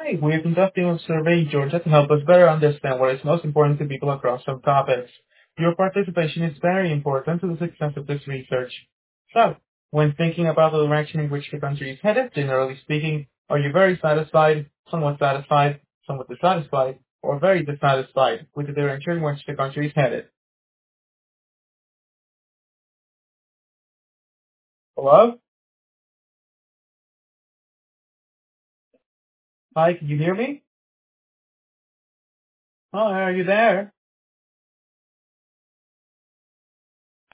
Hi, we are conducting a survey in Georgia to help us better understand what is most important to people across some topics. Your participation is very important to the success of this research. So, when thinking about the direction in which the country is headed, generally speaking, are you very satisfied, somewhat dissatisfied, or very dissatisfied with the direction in which the country is headed? Hello? Hi, can you hear me? Oh, are you there?